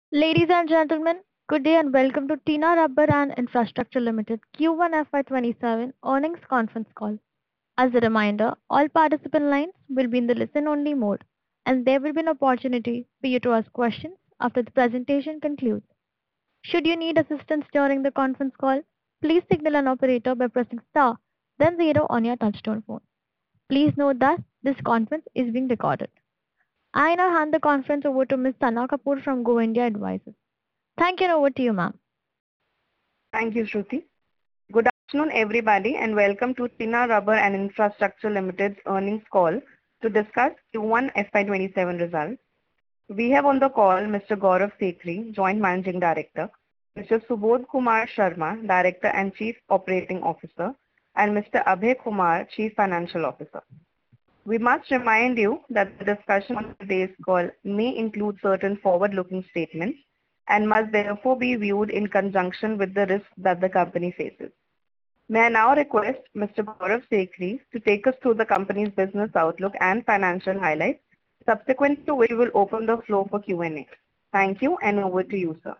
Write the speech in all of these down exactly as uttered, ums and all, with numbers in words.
Ladies and gentlemen, good day and welcome to Tina Rubber and Infrastructure Limited Q one F Y twenty-seven earnings conference call. As a reminder, all participant lines will be in the listen-only mode, and there will be an opportunity for you to ask questions after the presentation concludes. Should you need assistance during the conference call, please signal an operator by pressing star, then zero on your touchtone phone. Please note that this conference is being recorded. I now hand the conference over to Miz Sana Kapoor from Go India Advisors. Thank you, and over to you, ma'am. Thank you, Shruti. Good afternoon, everybody, and welcome to Tina Rubber and Infrastructure Limited's earnings call to discuss Q one F Y twenty-seven results. We have on the call Mister Gaurav Sekhri, Joint Managing Director, Mister Subodh Kumar Sharma, Director and Chief Operating Officer, and Mister Abhay Kumar, Chief Financial Officer. We must remind you that the discussion on today's call may include certain forward-looking statements and must therefore be viewed in conjunction with the risks that the company faces. May I now request Mister Gaurav Sekhri to take us through the company's business outlook and financial highlights, subsequent to which we will open the floor for Q and A. Thank you, and over to you, sir.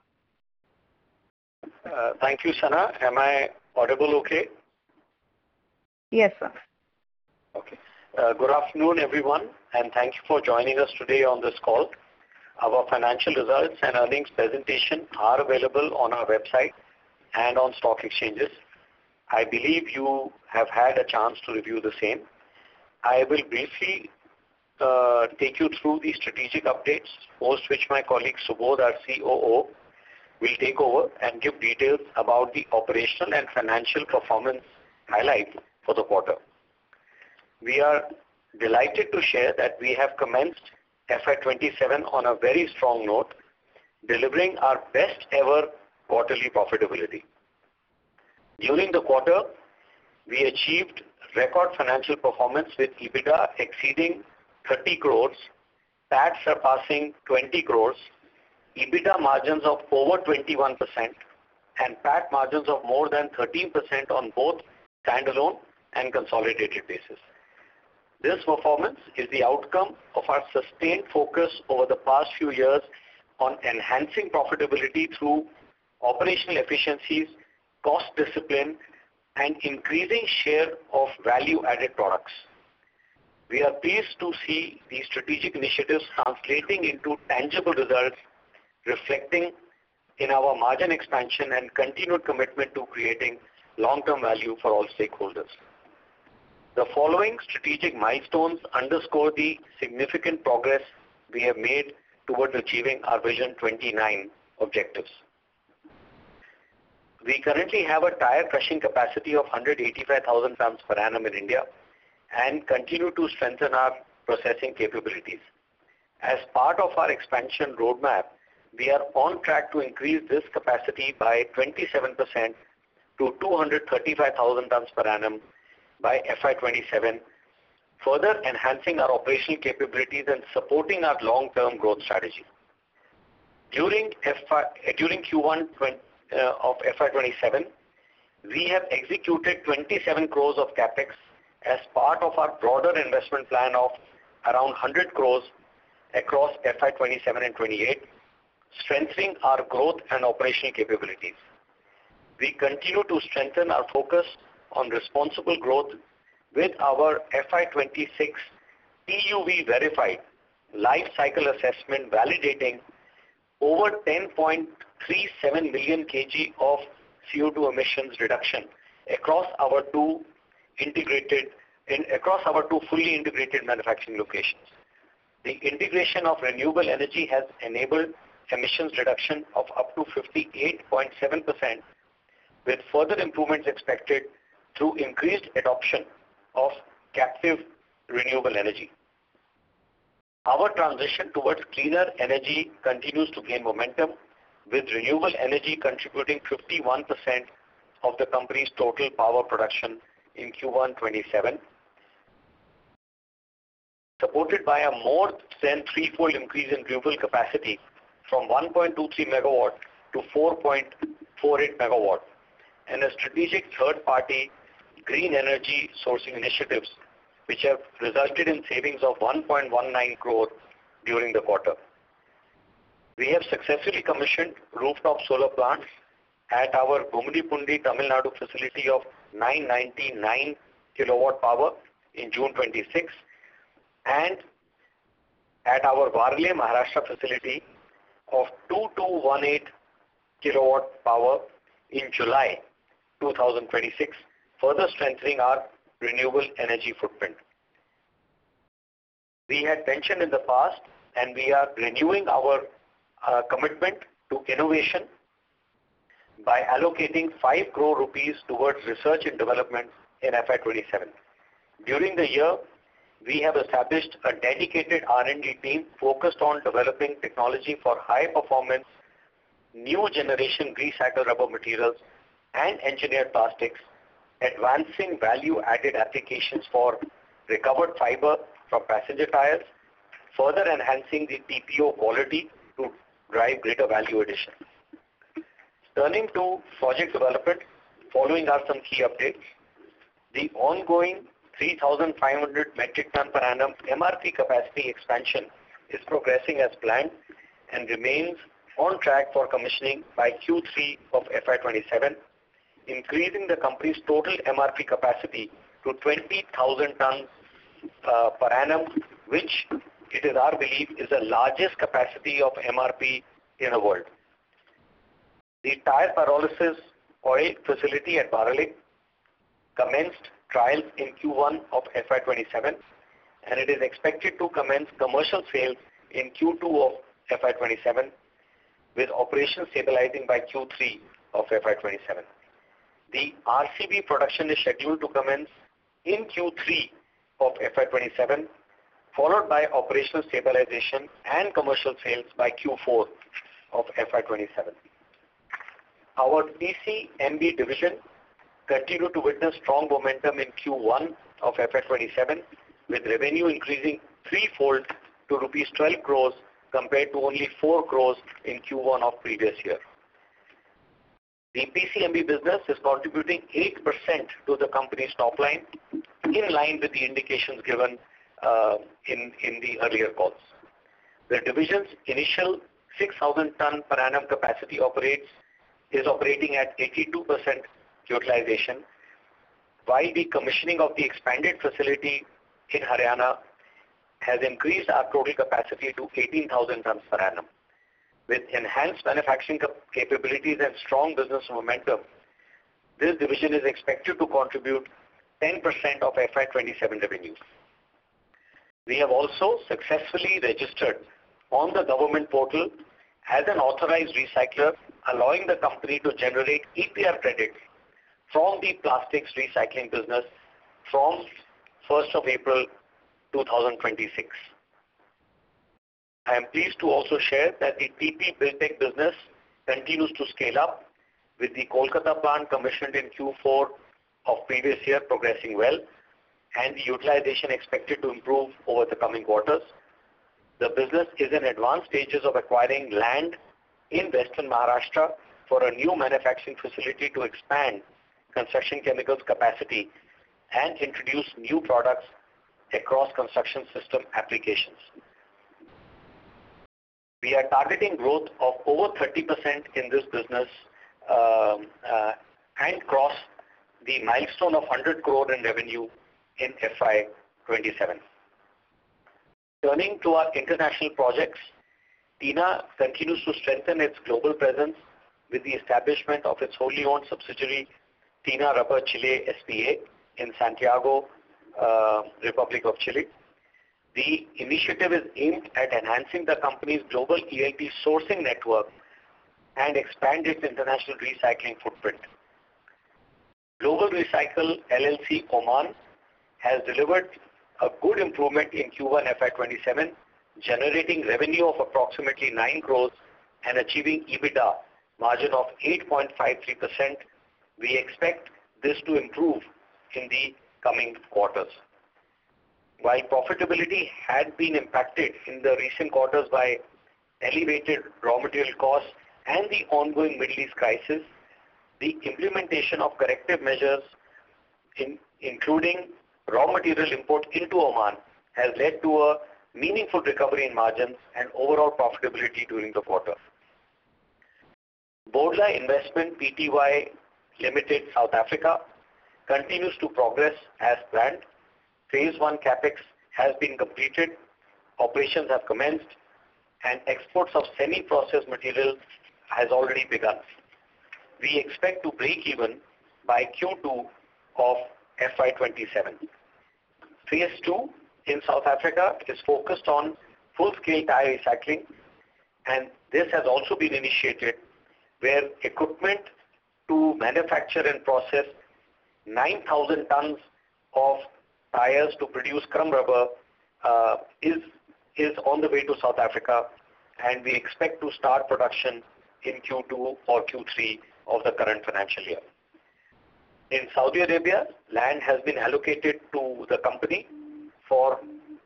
Uh, thank you, Sana. Am I audible okay? Yes, sir. Okay. Uh, good afternoon, everyone, and thank you for joining us today on this call. Our financial results and earnings presentation are available on our website and on stock exchanges. I believe you have had a chance to review the same. I will briefly uh, take you through the strategic updates, post which my colleague Subodh, our C O O, will take over and give details about the operational and financial performance highlights for the quarter. We are delighted to share that we have commenced F Y twenty-seven on a very strong note, delivering our best ever quarterly profitability. During the quarter, we achieved record financial performance with EBITDA exceeding thirty crores, P A T surpassing twenty crores, EBITDA margins of over twenty-one percent, and P A T margins of more than thirteen percent on both standalone and consolidated basis. This performance is the outcome of our sustained focus over the past few years on enhancing profitability through operational efficiencies, cost discipline, and increasing share of value-added products. We are pleased to see these strategic initiatives translating into tangible results, reflecting in our margin expansion and continued commitment to creating long-term value for all stakeholders. The following strategic milestones underscore the significant progress we have made towards achieving our Vision twenty-nine objectives. We currently have a tire crushing capacity of one hundred eighty-five thousand tons per annum in India and continue to strengthen our processing capabilities. As part of our expansion roadmap, we are on track to increase this capacity by twenty-seven percent to two hundred thirty-five thousand tons per annum by F Y twenty-seven, further enhancing our operational capabilities and supporting our long-term growth strategy. During, F Y, during Q one uh, of F Y twenty-seven, we have executed twenty-seven crores of capex as part of our broader investment plan of around one hundred crores across F Y twenty-seven and twenty-eight, strengthening our growth and operational capabilities. We continue to strengthen our focus on responsible growth with our F Y twenty-six T U V verified life cycle assessment validating over ten point three seven million kilograms of C O two emissions reduction across our two integrated in, across our two fully integrated manufacturing locations. The integration of renewable energy has enabled emissions reduction of up to fifty-eight point seven percent, with further improvements expected through increased adoption of captive renewable energy. Our transition towards cleaner energy continues to gain momentum, with renewable energy contributing fifty-one percent of the company's total power production in Q one twenty-seven, supported by a more than threefold increase in renewable capacity from one point two three megawatt to four point four eight megawatt, and a strategic third-party green energy sourcing initiatives which have resulted in savings of one point one nine crore during the quarter. We have successfully commissioned rooftop solar plants at our Gummidipundi, Tamil Nadu facility of nine ninety-nine kilowatt power in June twenty-six and at our Varle, Maharashtra facility of two thousand two hundred eighteen kilowatt power in July two thousand twenty-six, further strengthening our renewable energy footprint. We had mentioned in the past, and we are renewing our uh, commitment to innovation by allocating five crore rupees towards research and development in F Y twenty-seven. During the year, we have established a dedicated R and D team focused on developing technology for high performance, new generation recycled rubber materials and engineered plastics, advancing value added applications for recovered fiber from passenger tires, further enhancing the T P O quality to drive greater value addition. Turning to project development, following are some key updates. The ongoing three thousand five hundred metric ton per annum M R P capacity expansion is progressing as planned and remains on track for commissioning by Q three of F Y twenty-seven, increasing the company's total M R P capacity to twenty thousand tons uh, per annum, which it is our belief is the largest capacity of M R P in the world. The tire pyrolysis oil facility at Baralik commenced trials in Q one of F Y twenty-seven, and it is expected to commence commercial sales in Q two of F Y twenty-seven, with operations stabilizing by Q three of F Y twenty-seven. The R C B production is scheduled to commence in Q three of F Y twenty-seven, followed by operational stabilization and commercial sales by Q four of F Y twenty-seven. Our P C M B division continued to witness strong momentum in Q one of F Y twenty-seven, with revenue increasing threefold to rupees twelve crores compared to only four crores in Q one of previous year. The P C M B business is contributing eight percent to the company's top line, in line with the indications given uh, in, in the earlier calls. The division's initial six thousand ton per annum capacity operates is operating at eighty-two percent utilization, while the commissioning of the expanded facility in Haryana has increased our total capacity to eighteen thousand tons per annum. With enhanced manufacturing cap capabilities and strong business momentum, this division is expected to contribute ten percent of F Y twenty-seven revenues. We have also successfully registered on the government portal as an authorized recycler, allowing the company to generate E P R credits from the plastics recycling business from first of April two thousand twenty-six. I am pleased to also share that the T P Buildtech business continues to scale up, with the Kolkata plant commissioned in Q four of previous year progressing well, and the utilization expected to improve over the coming quarters. The business is in advanced stages of acquiring land in Western Maharashtra for a new manufacturing facility to expand construction chemicals capacity and introduce new products across construction system applications. We are targeting growth of over thirty percent in this business um, uh, and cross the milestone of one hundred crore in revenue in F Y twenty-seven. Turning to our international projects, Tina continues to strengthen its global presence with the establishment of its wholly owned subsidiary Tina Rubber Chile S P A in Santiago, uh, Republic of Chile. The initiative is aimed at enhancing the company's global E L T sourcing network and expand its international recycling footprint. Global Recycle L L C Oman has delivered a good improvement in Q one F Y twenty-seven, generating revenue of approximately nine crores and achieving EBITDA margin of eight point five three percent. We expect this to improve in the coming quarters. While profitability had been impacted in the recent quarters by elevated raw material costs and the ongoing Middle East crisis, the implementation of corrective measures, in, including raw material import into Oman, has led to a meaningful recovery in margins and overall profitability during the quarter. Bodla Investment Pty Limited South Africa continues to progress as planned. Phase one capex has been completed, operations have commenced, and exports of semi-processed material has already begun. We expect to break even by Q two of F Y twenty-seven. Phase two in South Africa is focused on full-scale tire recycling, and this has also been initiated where equipment to manufacture and process nine thousand tons of tires to produce crumb rubber uh, is, is on the way to South Africa, and we expect to start production in Q two or Q three of the current financial year. In Saudi Arabia, land has been allocated to the company for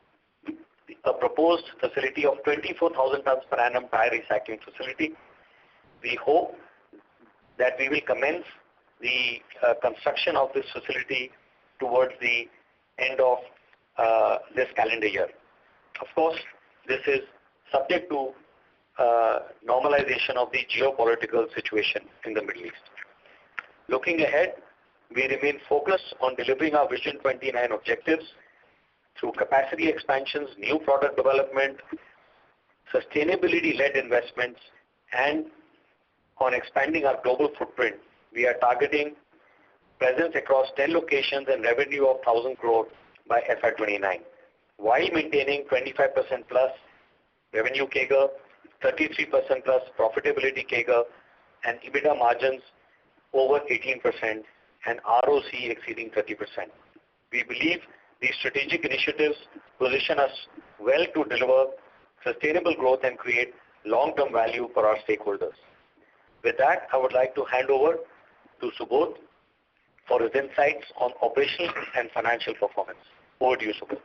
a proposed facility of twenty-four thousand tons per annum tire recycling facility. We hope that we will commence the uh, construction of this facility towards the end of uh, this calendar year. Of course, this is subject to uh, normalization of the geopolitical situation in the Middle East. Looking ahead, we remain focused on delivering our Vision twenty-nine objectives through capacity expansions, new product development, sustainability-led investments, and on expanding our global footprint. We are targeting presence across ten locations and revenue of one thousand crore by F Y twenty-nine, while maintaining twenty-five percent plus revenue C A G R, thirty-three percent plus profitability C A G R, and EBITDA margins over eighteen percent and R O C E exceeding thirty percent. We believe these strategic initiatives position us well to deliver sustainable growth and create long-term value for our stakeholders. With that, I would like to hand over to Subodh for his insights on operational and financial performance. Over to you, Subodh.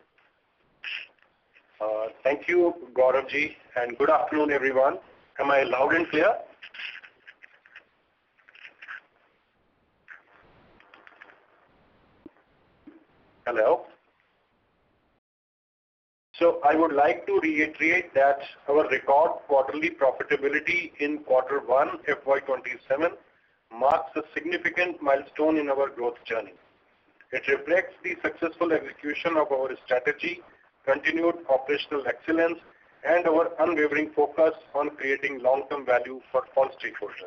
Uh, thank you, Gauravji, and good afternoon, everyone. Am I loud and clear? Hello. So I would like to reiterate that our record quarterly profitability in quarter one F Y twenty-seven marks a significant milestone in our growth journey. It reflects the successful execution of our strategy, continued operational excellence, and our unwavering focus on creating long-term value for all stakeholders.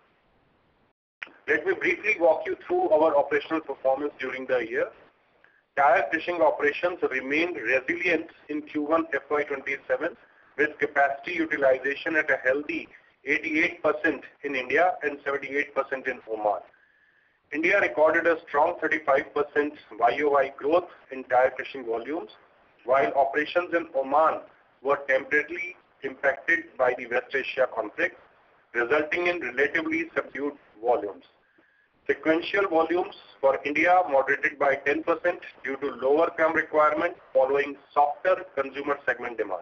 Let me briefly walk you through our operational performance during the year. Tire crushing operations remained resilient in Q one F Y twenty-seven with capacity utilization at a healthy eighty-eight percent in India and seventy-eight percent in Oman. India recorded a strong thirty-five percent Y O Y growth in tire crushing volumes, while operations in Oman were temporarily impacted by the West Asia conflict, resulting in relatively subdued volumes. Sequential volumes for India moderated by ten percent due to lower crumb requirement following softer consumer segment demand.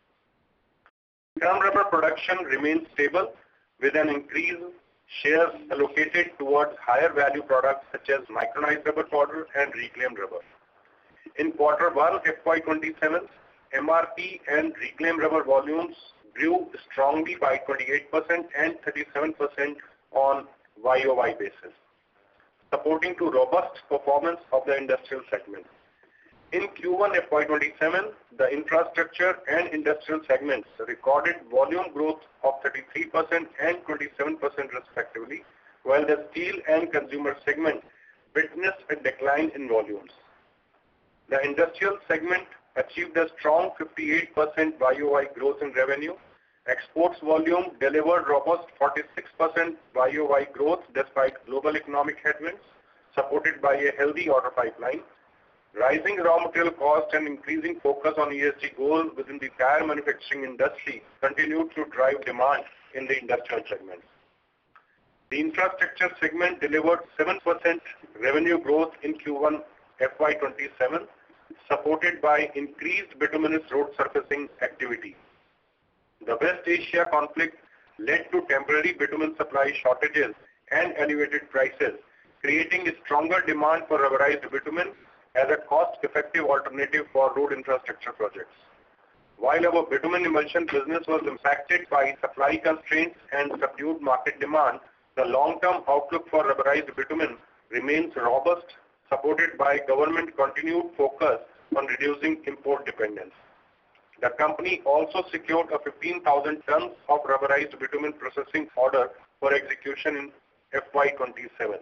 Crumb rubber production remains stable with an increased share allocated towards higher value products such as micronized rubber powder and reclaimed rubber. In quarter one F Y twenty-seven, M R P and reclaimed rubber volumes grew strongly by twenty-eight percent and thirty-seven percent on Y O Y basis, supporting to robust performance of the industrial segment. In Q one F Y twenty-seven, the infrastructure and industrial segments recorded volume growth of thirty-three percent and twenty-seven percent respectively, while the steel and consumer segment witnessed a decline in volumes. The industrial segment achieved a strong fifty-eight percent Y O Y growth in revenue. Exports volume delivered robust forty-six percent Y O Y growth despite global economic headwinds, supported by a healthy order pipeline. Rising raw material cost and increasing focus on E S G goals within the tire manufacturing industry continued to drive demand in the industrial segment. The infrastructure segment delivered seven percent revenue growth in Q one F Y twenty-seven, supported by increased bituminous road surfacing activity. The West Asia conflict led to temporary bitumen supply shortages and elevated prices, creating a stronger demand for rubberized bitumen as a cost-effective alternative for road infrastructure projects. While our bitumen emulsion business was impacted by supply constraints and subdued market demand, the long-term outlook for rubberized bitumen remains robust, supported by government continued focus on reducing import dependence. The company also secured a fifteen thousand tons of rubberized bitumen processing order for execution in F Y twenty-seven.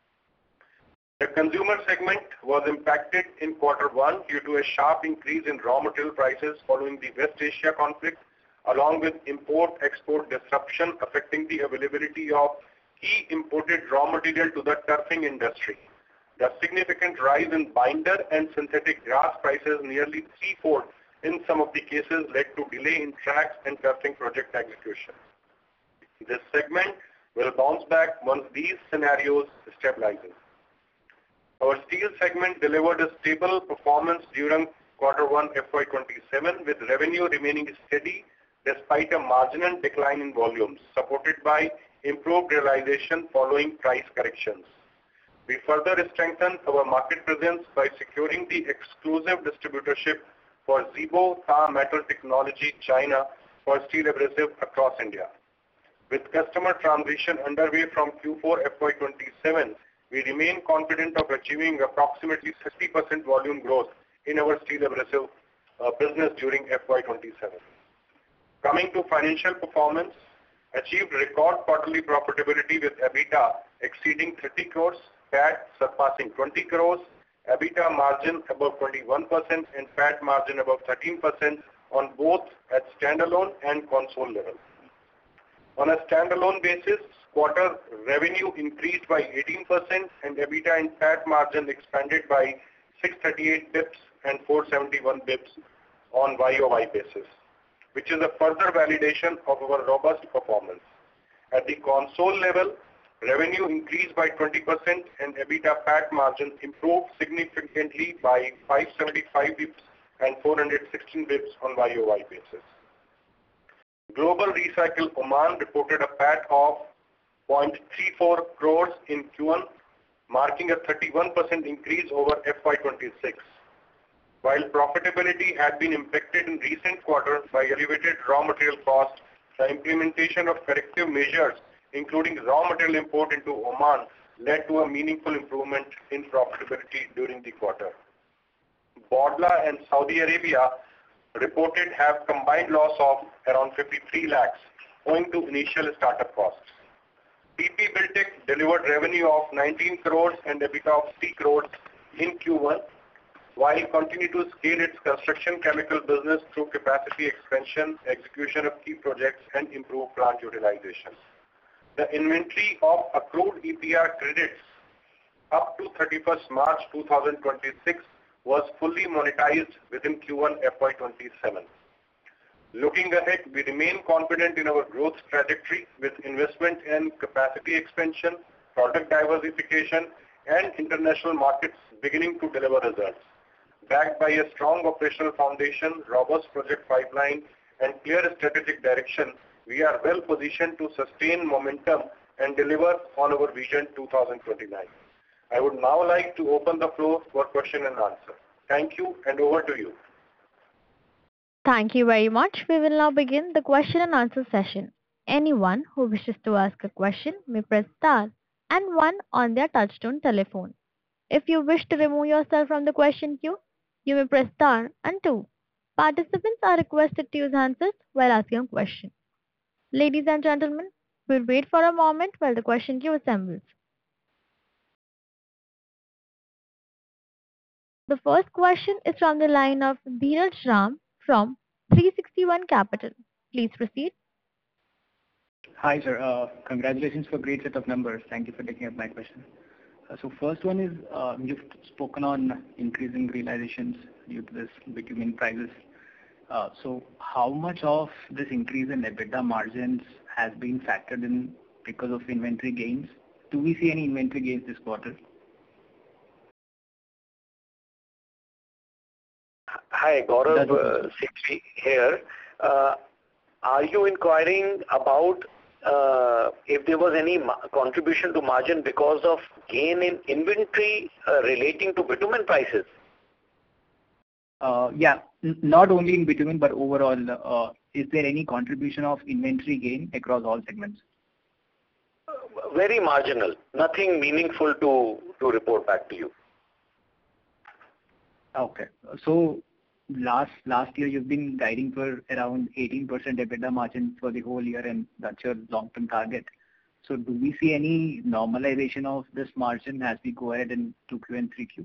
The consumer segment was impacted in quarter one due to a sharp increase in raw material prices following the West Asia conflict, along with import-export disruption affecting the availability of key imported raw material to the turfing industry. The significant rise in binder and synthetic grass prices, nearly threefold in some of the cases, led to delay in tracks and turfing project execution. This segment will bounce back once these scenarios stabilize. Our steel segment delivered a stable performance during quarter one F Y twenty-seven, with revenue remaining steady despite a marginal decline in volumes, supported by improved realization following price corrections. We further strengthened our market presence by securing the exclusive distributorship for Zibo Tar Metal Technology China for steel abrasive across India. With customer transition underway from Q four F Y twenty-seven, we remain confident of achieving approximately sixty percent volume growth in our steel abrasive uh, business during F Y twenty-seven. Coming to financial performance, achieved record quarterly profitability with EBITDA exceeding thirty crores, P A T surpassing twenty crores, EBITDA margin above twenty-one percent and P A T margin above thirteen percent on both at standalone and console level. On a standalone basis, quarter revenue increased by eighteen percent and EBITDA and P A T margin expanded by six hundred thirty-eight bips and four hundred seventy-one bips on Y O Y basis, which is a further validation of our robust performance. At the console level, revenue increased by twenty percent and EBITDA P A T margin improved significantly by five hundred seventy-five bips and four hundred sixteen bips on Y O Y basis. Global Recycle Oman reported a P A T of zero point three four crores in Q one, marking a thirty-one percent increase over F Y twenty-six. While profitability had been impacted in recent quarters by elevated raw material costs, the implementation of corrective measures, including raw material import into Oman, led to a meaningful improvement in profitability during the quarter. Bodla and Saudi Arabia reported have combined loss of around fifty-three lakhs owing to initial startup costs. P P Buildtech delivered revenue of nineteen crores and EBITDA of three crores in Q one, while continuing to scale its construction chemical business through capacity expansion, execution of key projects, and improved plant utilization. The inventory of accrued E P R credits up to thirty-first March two thousand twenty-six was fully monetized within Q one F Y twenty-seven. Looking ahead, we remain confident in our growth trajectory with investment in capacity expansion, product diversification, and international markets beginning to deliver results. Backed by a strong operational foundation, robust project pipeline, and clear strategic direction, we are well positioned to sustain momentum and deliver on our Vision two thousand twenty-nine. I would now like to open the floor for question and answer. Thank you, and over to you. Thank you very much. We will now begin the question and answer session. Anyone who wishes to ask a question may press star and one on their touchtone telephone. If you wish to remove yourself from the question queue, you may press star and two. Participants are requested to use handsets while asking a question. Ladies and gentlemen, we'll wait for a moment while the question queue assembles. The first question is from the line of Dheeraj Ram from three sixty-one Capital. Please proceed. Hi, sir. Uh, congratulations for great set of numbers. Thank you for taking up my question. Uh, so first one is, uh, you've spoken on increasing realizations due to this bitumen prices. Uh, so how much of this increase in EBITDA margins has been factored in because of inventory gains? Do we see any inventory gains this quarter? Hi, Gaurav uh, Sikri here. Uh, are you inquiring about uh, if there was any ma- contribution to margin because of gain in inventory uh, relating to bitumen prices? Uh, yeah, n- not only in bitumen, but overall, uh, is there any contribution of inventory gain across all segments? Very marginal. Nothing meaningful to, to report back to you. Okay. So last last year, you've been guiding for around eighteen percent EBITDA margin for the whole year, and that's your long-term target. So do we see any normalization of this margin as we go ahead in two Q and three Q?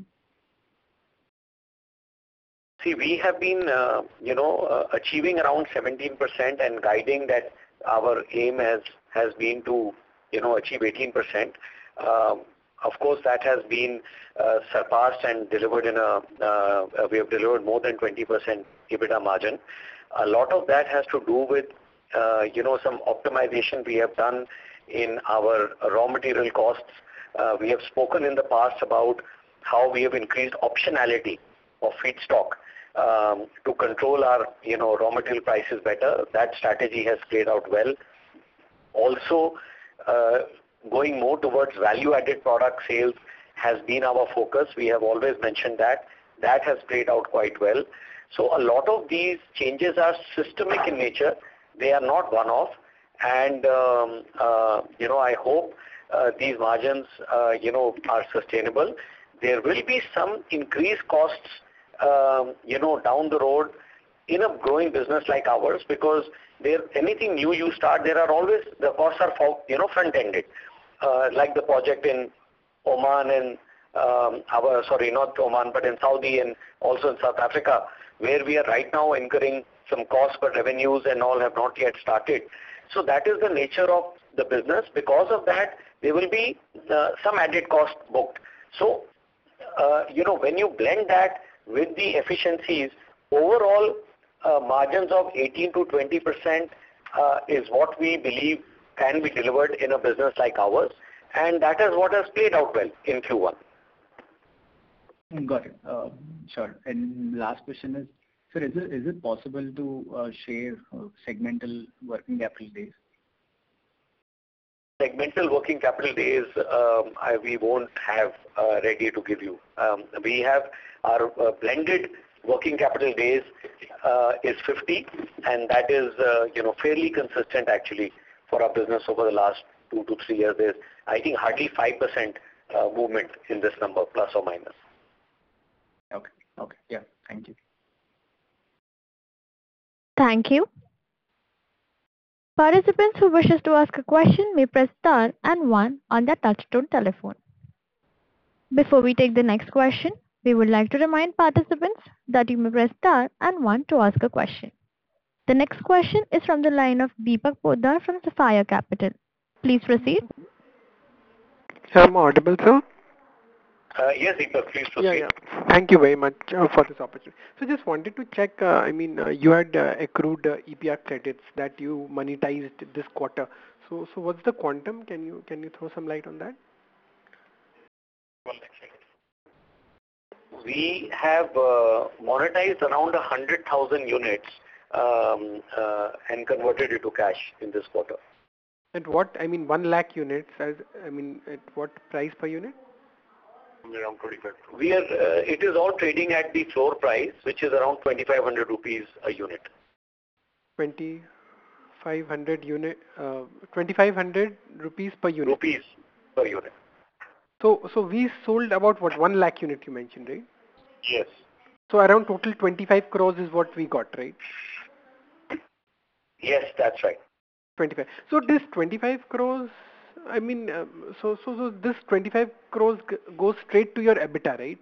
See, we have been, uh, you know, uh, achieving around seventeen percent and guiding that our aim has, has been to, you know, achieve eighteen percent. Um, of course, that has been uh, surpassed and delivered in a, uh, we have delivered more than twenty percent EBITDA margin. A lot of that has to do with, uh, you know, some optimization we have done in our raw material costs. Uh, we have spoken in the past about how we have increased optionality of feedstock um, to control our, you know, raw material prices better. That strategy has played out well. Also, uh, going more towards value-added product sales has been our focus. We have always mentioned that. That has played out quite well. So a lot of these changes are systemic in nature. They are not one-off. And, um, uh, you know, I hope uh, these margins, uh, you know, are sustainable. There will be some increased costs, um, you know, down the road in a growing business like ours, because there anything new you start, there are always, the costs are, you know, front-ended. Uh, like the project in Oman and um, our, sorry, not Oman, but in Saudi and also in South Africa, where we are right now incurring some costs, but revenues and all have not yet started. So that is the nature of the business. Because of that, there will be uh, some added cost booked. So, uh, you know, when you blend that with the efficiencies, overall uh, margins of eighteen to twenty percent uh, is what we believe can be delivered in a business like ours. And that is what has played out well in Q one. Got it. Uh, Sure. And last question is, sir, is it is it possible to uh, share uh, segmental working capital days? Segmental working capital days, um, I, we won't have uh, ready to give you. Um, we have our uh, blended working capital days uh, is fifty, and that is uh, you know fairly consistent actually for our business over the last two to three years. There's, I think, hardly five percent uh, movement in this number, plus or minus. Okay. Okay. Yeah. Thank you. Thank you. Participants who wishes to ask a question may press star and one on their touchtone telephone. Before we take the next question, we would like to remind participants that you may press star and one to ask a question. The next question is from the line of Deepak Poddar from Sapphire Capital. Please proceed. I'm audible, sir? Uh, yes, Deepak, please proceed. Yeah, yeah. Thank you very much uh, for this opportunity. So just wanted to check, uh, I mean, uh, you had uh, accrued uh, E P R credits that you monetized this quarter. So so what's the quantum? Can you can you throw some light on that? We have uh, monetized around one hundred thousand units um, uh, and converted it to cash in this quarter. At what, I mean, one lakh units, as I mean, at what price per unit? Around twenty-five. We are, uh, it is all trading at the floor price, which is around twenty-five hundred rupees a unit. twenty-five hundred unit, uh, twenty-five hundred rupees per unit. Rupees per unit. So so we sold about what, one lakh unit you mentioned, right? Yes. So around total twenty-five crores is what we got, right? Yes, that's right. twenty-five. So this twenty-five crores, I mean, um, so so so this twenty-five crores g- goes straight to your EBITDA, right?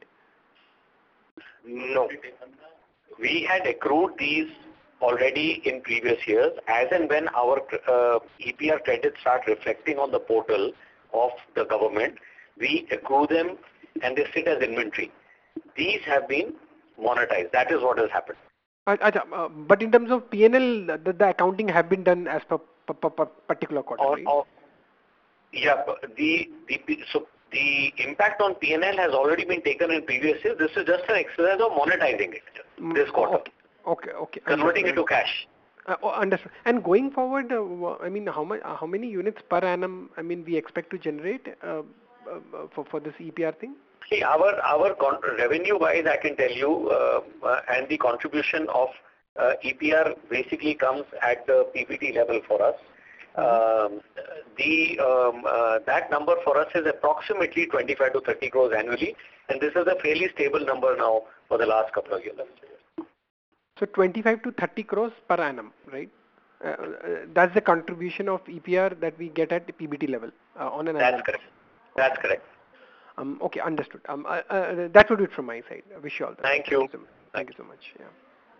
No. We had accrued these already in previous years. As and when our uh, E P R credits start reflecting on the portal of the government, we accrue them and they sit as inventory. These have been monetized. That is what has happened. Uh, acha, uh, but in terms of P and L, the, the accounting have been done as per, per, per, per particular quarter, Or, right? or, yeah, but the, the, so the impact on P and L has already been taken in previous years. This is just an exercise of monetizing it Mm, this quarter, Okay, okay, okay. converting it Understood. to cash. Uh, oh, understood. And going forward, uh, wha- I mean, how much, uh, how many units per annum, I mean, we expect to generate uh, uh, uh, for for this E P R thing? See, our our con- revenue-wise, I can tell you, uh, uh, and the contribution of uh, E P R basically comes at the P B T level for us. Um, the um, uh, that number for us is approximately twenty-five to thirty crores annually, and this is a fairly stable number now for the last couple of years. So twenty-five to thirty crores per annum, right? Uh, uh, that's the contribution of E P R that we get at P B T level uh, on an annual. That's correct. That's correct. Um, okay, understood. Um, uh, uh, that would be it from my side. I wish you all the Thank best. you. Thank you so much. Thank you so much. Yeah.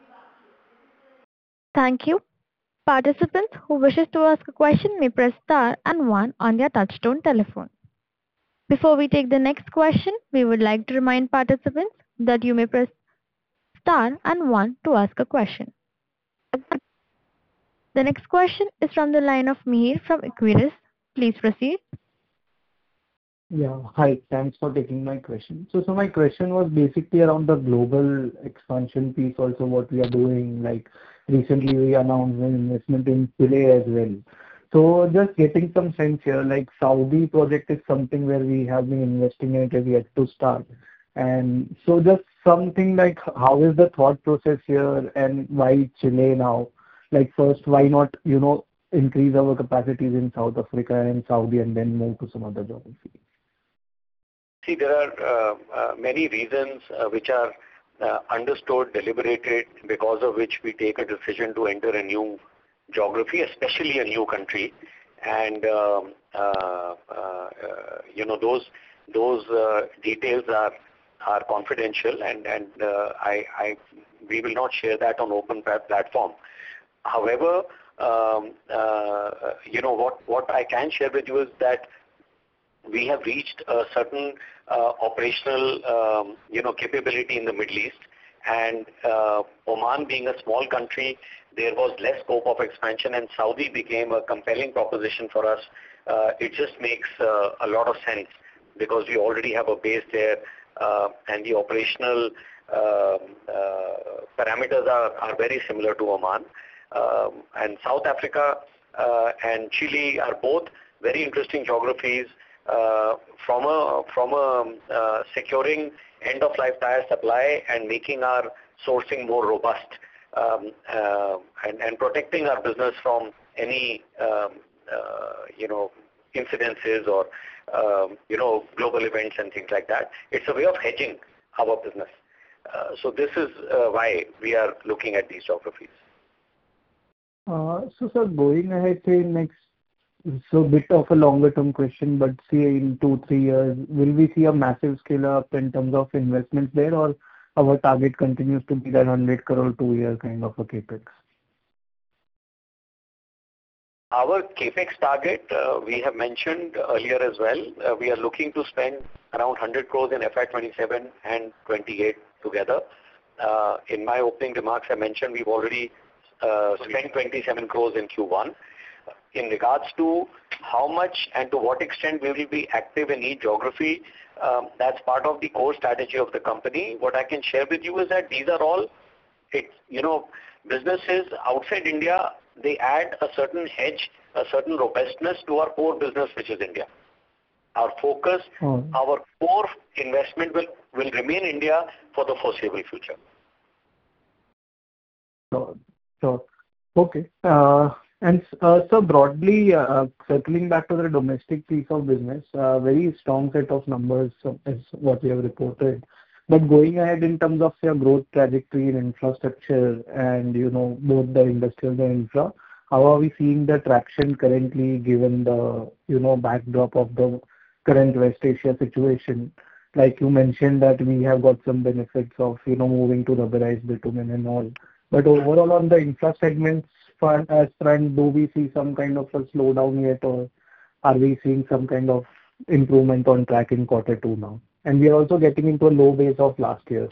Thank you. Participants who wishes to ask a question may press star and one on their touchtone telephone. Before we take the next question, we would like to remind participants that you may press star and one to ask a question. The next question is from the line of Mihir from Equirus. Please proceed. Yeah. Hi. Thanks for taking my question. So, so my question was basically around the global expansion piece, also what we are doing. Like recently we announced an investment in Chile as well. So just getting some sense here, like Saudi project is something where we have been investing in it and yet to start. And so just something like how is the thought process here and why Chile now? Like first, why not, you know, increase our capacities in South Africa and Saudi and then move to some other geography? See, there are uh, uh, many reasons uh, which are uh, understood, deliberated, because of which we take a decision to enter a new geography, especially a new country. And, um, uh, uh, you know, those those uh, details are are confidential, and, and uh, I, I we will not share that on open platform. However, um, uh, you know, what, what I can share with you is that we have reached a certain uh, operational, um, you know, capability in the Middle East, and uh, Oman being a small country, there was less scope of expansion, and Saudi became a compelling proposition for us. Uh, it just makes uh, a lot of sense because we already have a base there, uh, and the operational uh, uh, parameters are, are very similar to Oman. Um, and South Africa uh, and Chile are both very interesting geographies. Uh, from a from a uh, securing end of life tire supply and making our sourcing more robust, um, uh, and, and protecting our business from any um, uh, you know incidences or um, you know global events and things like that. It's a way of hedging our business. Uh, so this is uh, why we are looking at these geographies. Uh, so sir, going ahead, say next. So bit of a longer term question, but say in two, three years, will we see a massive scale up in terms of investments there, or our target continues to be that one hundred crore two year kind of a capex? Our capex target, uh, we have mentioned earlier as well, uh, we are looking to spend around one hundred crores in F Y twenty-seven and twenty-eight together. Uh, in my opening remarks, I mentioned we've already uh, spent twenty-seven crores in Q one. In regards to how much and to what extent we will be active in each geography, um, that's part of the core strategy of the company. What I can share with you is that these are all, it, you know, businesses outside India, they add a certain hedge, a certain robustness to our core business, which is India. Our focus, oh. our core investment will, will remain India for the foreseeable future. Sure. Sure. Okay. Uh, And uh, so broadly, uh, circling back to the domestic piece of business, uh, very strong set of numbers is what we have reported. But going ahead in terms of your growth trajectory in infrastructure and, you know, both the industrial and infra, how are we seeing the traction currently given the, you know, backdrop of the current West Asia situation? Like you mentioned that we have got some benefits of, you know, moving to rubberized bitumen and all. But overall on the infra segments, as front, do we see some kind of a slowdown yet, or are we seeing some kind of improvement on track in quarter two now? And we are also getting into a low base of last year.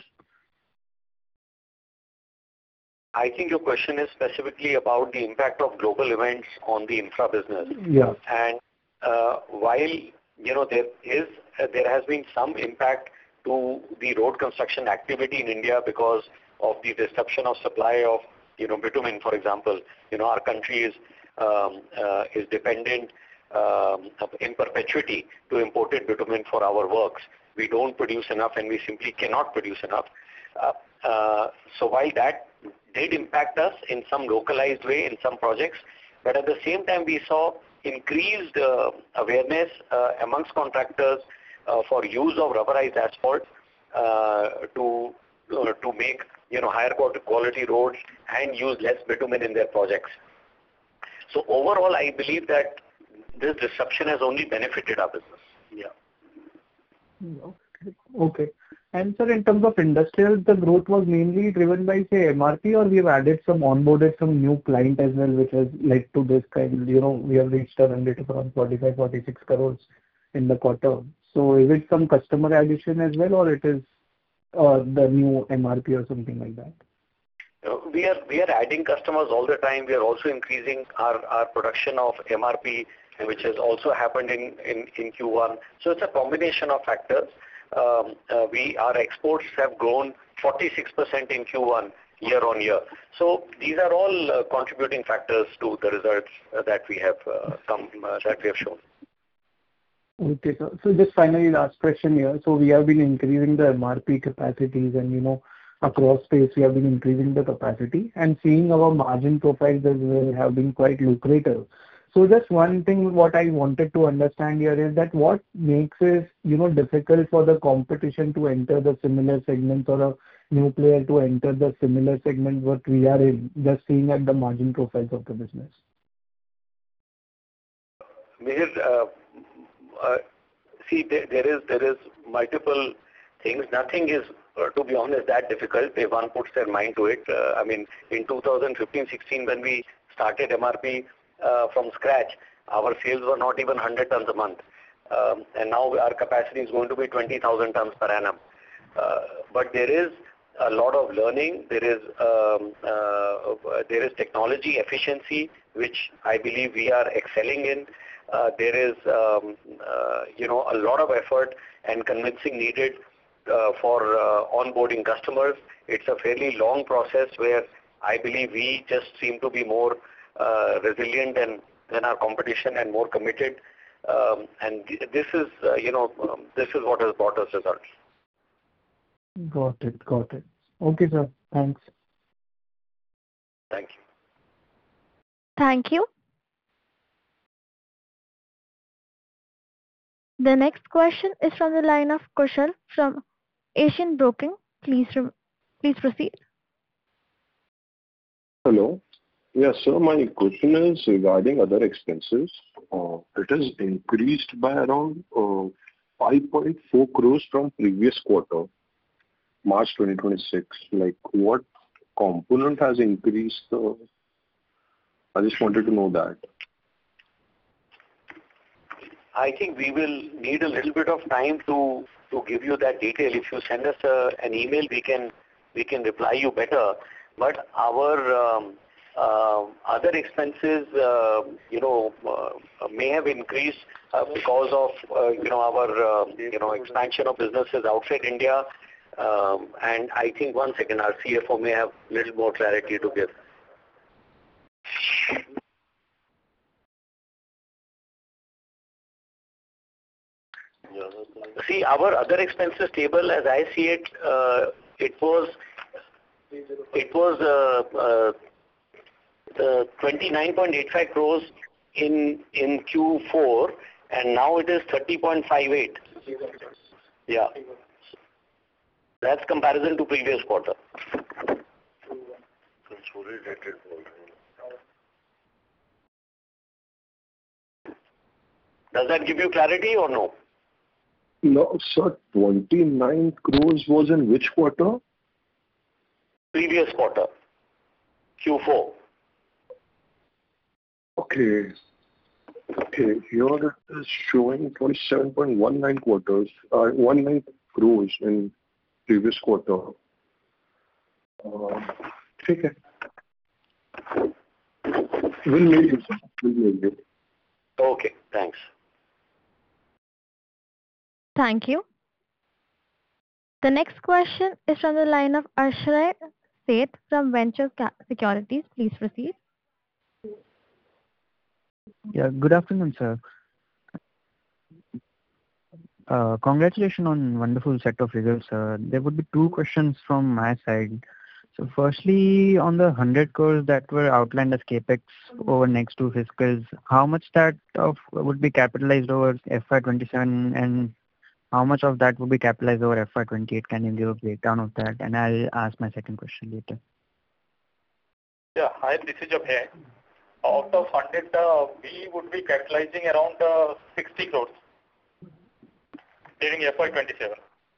I think your question is specifically about the impact of global events on the infra business. Yeah. And uh, while you know there is uh, there has been some impact to the road construction activity in India because of the disruption of supply of you know, bitumen, for example. You know, our country is um, uh, is dependent um, in perpetuity to imported bitumen for our works. we don't produce enough and we simply cannot produce enough. Uh, uh, so while that did impact us in some localized way in some projects, but at the same time we saw increased uh, awareness uh, amongst contractors uh, for use of rubberized asphalt uh, to uh, to make you know higher quality roads and use less bitumen in their projects. So overall, I believe that this disruption has only benefited our business. Yeah. Okay. Okay. And sir, in terms of industrial, the growth was mainly driven by, say, M R P, or we have added some, onboarded some new client as well, which has led to this kind, you know, we have reached a run rate of around forty-five, forty-six crores in the quarter. So is it some customer addition as well, or it is uh, the new M R P or something like that? Uh, We are we are adding customers all the time. We are also increasing our, our production of M R P, which has also happened in, in, in Q one. So it's a combination of factors. Um, uh, we our exports have grown forty-six percent in Q one year on year. So these are all uh, contributing factors to the results uh, that we have uh, come uh, that we have shown. Okay, sir. So just finally, last question here. So we have been increasing the M R P capacities, and, you know, across space, we have been increasing the capacity, and seeing our margin profiles as well have been quite lucrative. So just one thing what I wanted to understand here is that what makes it, you know, difficult for the competition to enter the similar segments, or a new player to enter the similar segment what we are in, just seeing at the margin profiles of the business? Mihir, uh, uh, see, there, there is there is multiple things. Nothing is, uh, to be honest, that difficult if one puts their mind to it. Uh, I mean, in two thousand fifteen sixteen, when we started M R P uh, from scratch, our sales were not even one hundred tons a month. Um, and now our capacity is going to be twenty thousand tons per annum. Uh, but there is a lot of learning. There is um, uh, there is technology efficiency, which I believe we are excelling in. Uh, there is, um, uh, you know, a lot of effort and convincing needed uh, for uh, onboarding customers. It's a fairly long process where I believe we just seem to be more uh, resilient than, than our competition and more committed. Um, and this is, uh, you know, um, this is what has brought us results. Got it. Got it. Okay, sir. Thanks. Thank you. Thank you. The next question is from the line of Kushal from Asian Broking. Please, rem- please proceed. Hello. Yes, sir. My question is regarding other expenses. Uh, it has increased by around uh, five point four crores from previous quarter, March twenty twenty-six. Like, what component has increased? Uh, I just wanted to know that. I think we will need a little bit of time to to give you that detail. If you send us a, an email, we can we can reply you better. But our um, uh, other expenses, uh, you know, uh, may have increased uh, because of uh, you know our uh, you know expansion of businesses outside India. Um, and I think one second, our C F O may have a little more clarity to give. See, our other expenses table, as I see it, uh, it was it was uh, uh, uh, twenty-nine point eight five crores in in Q four, and now it is thirty point five eight. Yeah, that's comparison to previous quarter. Does that give you clarity or no? No, sir. twenty-nine crores was in which quarter? Previous quarter, Q four. Okay. Okay. Here it is showing twenty-seven point one nine quarters, uh, nineteen crores in previous quarter. Uh, okay. We'll make it. We'll make it. Okay, thanks. Thank you. The next question is from the line of Ashray Seth from Venture Securities. Please proceed. Yeah, good afternoon, sir. Uh, congratulations on wonderful set of results. Uh, there would be two questions from my side. So firstly, on the one hundred crores that were outlined as capex over next two fiscals, how much that of would be capitalized over F Y twenty-seven and how much of that would be capitalized over F Y twenty-eight? Can you give a breakdown of that? And I'll ask my second question later. Yeah, hi, this is Abhay. Out of one hundred, uh, we would be capitalizing around uh, sixty crores during F Y twenty-seven.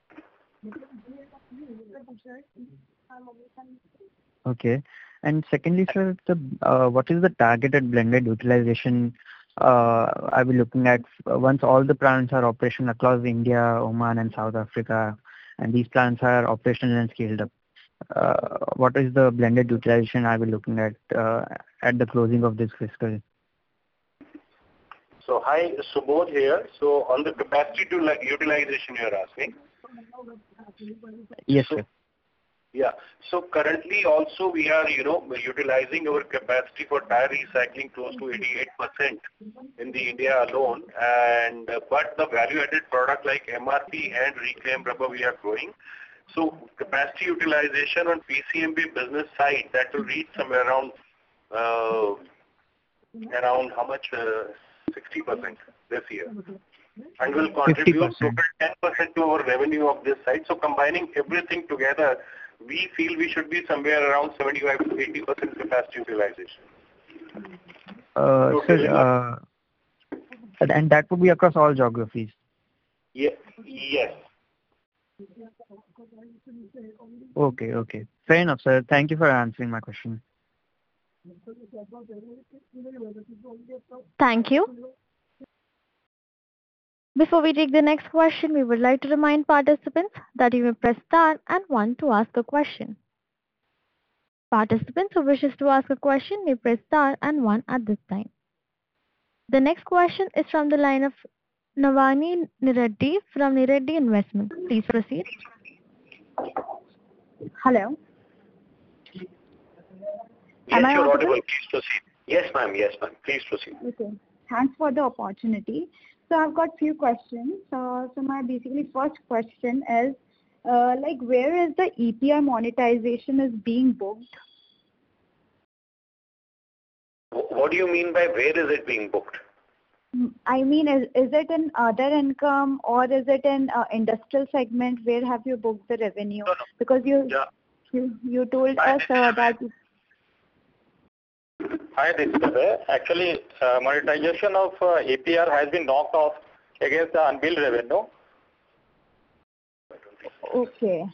Okay. And secondly, sir, the, uh, what is the targeted blended utilization uh, I'll be looking at once all the plants are operational across India, Oman, and South Africa, and these plants are operational and scaled up? Uh, what is the blended utilization I'll be looking at uh, at the closing of this fiscal? So hi, Subodh here. So on the capacity to utilization you're asking? Yes, so, sir. Yeah. So currently also we are, you know, utilizing our capacity for tire recycling close to eighty-eight percent in the India alone. And uh, but the value-added product like M R P and reclaimed rubber we are growing. So capacity utilization on P C M B business side, that will reach somewhere around uh, around how much? Uh, sixty percent this year, and will contribute total ten percent to our revenue of this side. So combining everything together, we feel we should be somewhere around seventy-five to eighty percent capacity utilization. Uh, sir, uh, and that would be across all geographies? Yeah, yes. Okay, okay. Fair enough, sir. Thank you for answering my question. Thank you. Before we take the next question, we would like to remind participants that you may press star and one to ask a question. Participants who wishes to ask a question may press star and one at this time. The next question is from the line of Navani Nireddy from Nireddy Investment. Please proceed. Hello. Yes, Am I you're audible? audible. Please proceed. Yes, ma'am. Yes, ma'am. Please proceed. Okay. Thanks for the opportunity. So I've got few questions. Uh, so my basically first question is, uh, like, where is the E P R monetization is being booked? What do you mean by where is it being booked? I mean, is, is it in other income or is it in uh, industrial segment? Where have you booked the revenue? No, no. Because you Yeah. you, you told Hi, us uh, that. Hi, this is Abhay. Actually, uh, monetization of uh, A P R has been knocked off against the unbilled revenue. Okay.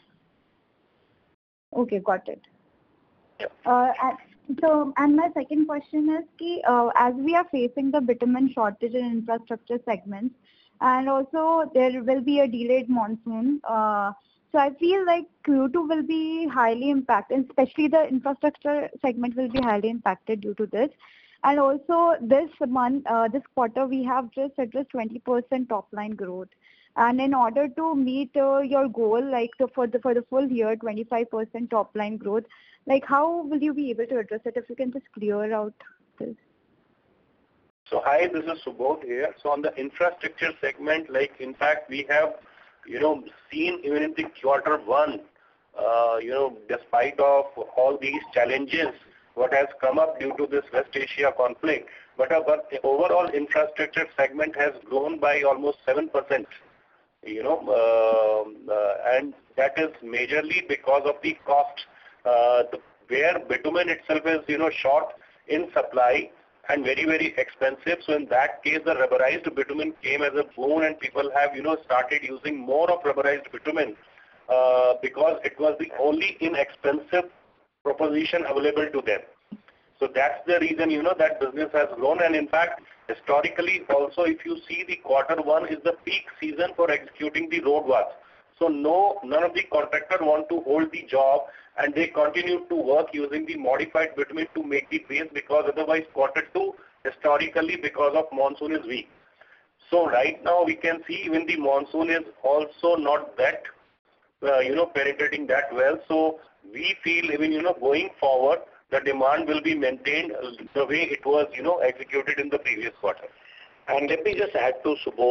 Okay, got it. Yep. Uh, and so, and my second question is, ki, uh, as we are facing the bitumen shortage in infrastructure segments, and also there will be a delayed monsoon, uh, so I feel like Q two will be highly impacted, especially the infrastructure segment will be highly impacted due to this. And also this month, uh, this quarter, we have just addressed twenty percent top line growth. And in order to meet uh, your goal, like the, for the for the full year, twenty-five percent top line growth, like how will you be able to address it? If you can just clear out this. So hi, this is Subodh here. So on the infrastructure segment, like in fact we have, you know, seen even in the quarter one, uh, you know, despite of all these challenges, what has come up due to this West Asia conflict, but, uh, but the overall infrastructure segment has grown by almost seven percent. You know, uh, uh, and that is majorly because of the cost, uh, the, where bitumen itself is, you know, short in supply and very, very expensive. So in that case, the rubberized bitumen came as a boon and people have, you know, started using more of rubberized bitumen uh, because it was the only inexpensive proposition available to them. So that's the reason, you know, that business has grown. And in fact, historically also, if you see, the quarter one is the peak season for executing the road works. So no, none of the contractors want to hold the job and they continue to work using the modified bitumen to make the base, because otherwise quarter two, historically, because of monsoon is weak. So right now we can see even the monsoon is also not that, uh, you know, penetrating that well. So we feel even, you know, going forward, the demand will be maintained the way it was, you know, executed in the previous quarter. And let me just add to Subodh's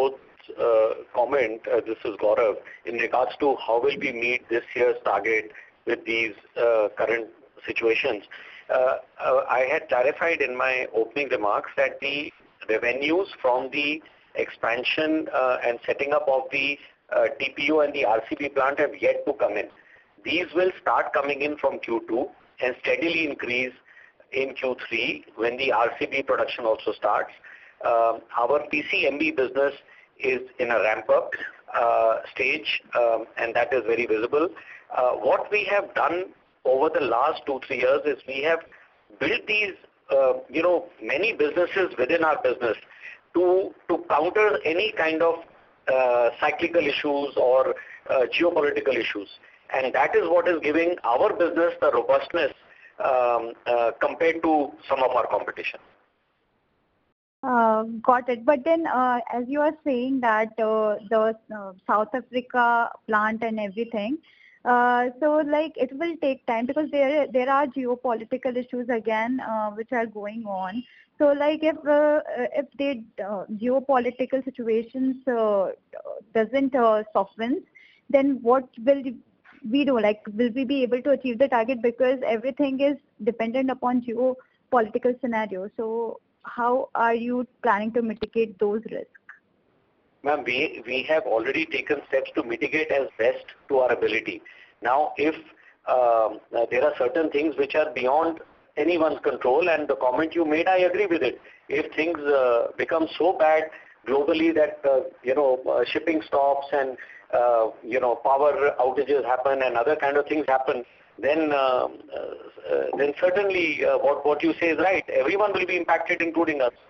uh, comment, uh, this is Gaurav, in regards to how will we meet this year's target with these uh, current situations. Uh, uh, I had clarified in my opening remarks that the revenues from the expansion uh, and setting up of the uh, T P U and the R C B plant have yet to come in. These will start coming in from Q two and steadily increase in Q three when the R C B production also starts. Um, our P C M B business is in a ramp-up uh, stage, um, and that is very visible. Uh, what we have done over the last two, three years is we have built these, uh, you know, many businesses within our business to, to counter any kind of uh, cyclical issues or uh, geopolitical issues. And that is what is giving our business the robustness um, uh, compared to some of our competition. Uh, got it. But then, uh, as you are saying that uh, the uh, South Africa plant and everything, uh, so like it will take time because there there are geopolitical issues again uh, which are going on. So like if uh, if the uh, geopolitical situations uh, doesn't uh, soften, then what will we do? Like, will we be able to achieve the target? Because everything is dependent upon geopolitical scenario. So how are you planning to mitigate those risks? Ma'am, we, we have already taken steps to mitigate as best to our ability. Now, if um, uh, there are certain things which are beyond anyone's control, and the comment you made, I agree with it. If things uh, become so bad globally that, uh, you know, uh, shipping stops and, uh, you know, power outages happen and other kind of things happen, then uh, uh, then certainly uh, what, what you say is right. Everyone will be impacted, including us.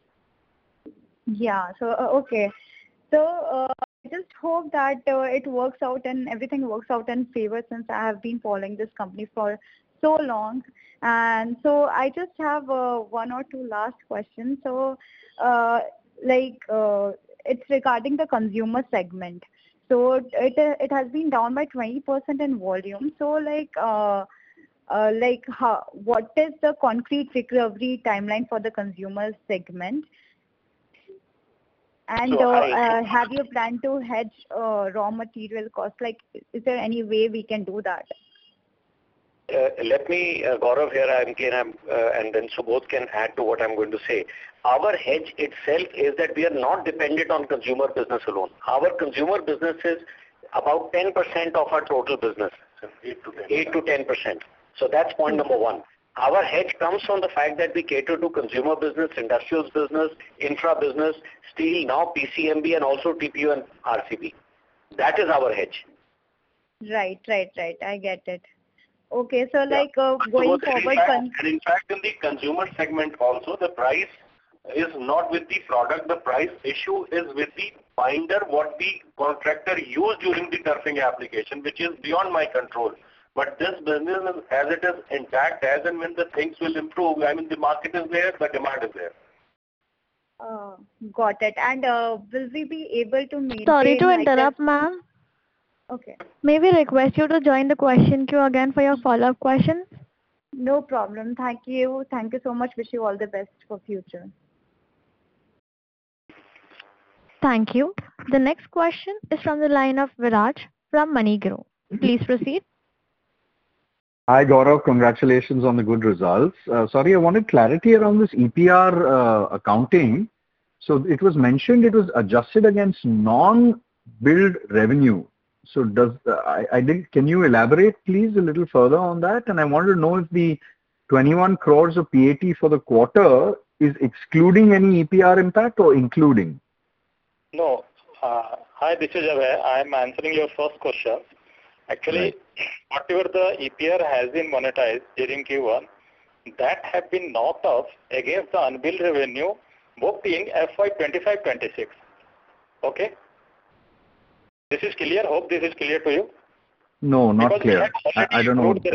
Yeah, so, uh, okay. So, uh, I just hope that uh, it works out and everything works out in favor since I have been following this company for so long. And so I just have uh, one or two last questions. So, uh, like, uh, it's regarding the consumer segment. So it it has been down by twenty percent in volume. So like uh, uh, like how, what is the concrete recovery timeline for the consumer segment? And So uh, I, uh, have you planned to hedge uh, raw material costs? Like, is there any way we can do that? Uh, let me, uh, Gaurav here, I'm, can, I'm, uh, and then Subodh can add to what I'm going to say. Our hedge itself is that we are not dependent on consumer business alone. Our consumer business is about ten percent of our total business, eight to ten percent. So that's point number one. Our hedge comes from the fact that we cater to consumer business, industrials business, infra business, steel, now P C M B, and also T P U and R C B. That is our hedge. Right, right, right. I get it. Okay, so like yeah. uh, going so forward... In fact, and in fact, in the consumer segment also, the price is not with the product. The price issue is with the binder, what the contractor used during the turfing application, which is beyond my control. But this business, is, as it is intact, as and when the things will improve, I mean, the market is there, the demand is there. Uh, got it. And uh, will we be able to maintain... Sorry to like interrupt, the... ma'am. Okay. May we request you to join the question queue again for your follow-up questions? No problem. Thank you. Thank you so much. Wish you all the best for future. Thank you. The next question is from the line of Viraj from MoneyGrow. Please proceed. Hi, Gaurav. Congratulations on the good results. Uh, sorry, I wanted clarity around this E P R uh, accounting. So it was mentioned it was adjusted against non-billed revenue. So does uh, I, I didn't. Can you elaborate, please, a little further on that? And I wanted to know if the twenty-one crores of P A T for the quarter is excluding any E P R impact or including? No. Uh, hi, this is Abhay. I am answering your first question. Actually, right. Whatever the E P R has been monetized during Q one, that have been knocked off against the unbilled revenue booked in F Y twenty-five twenty-six. Okay? This is clear? Hope this is clear to you? No, not because clear. I, I don't know. What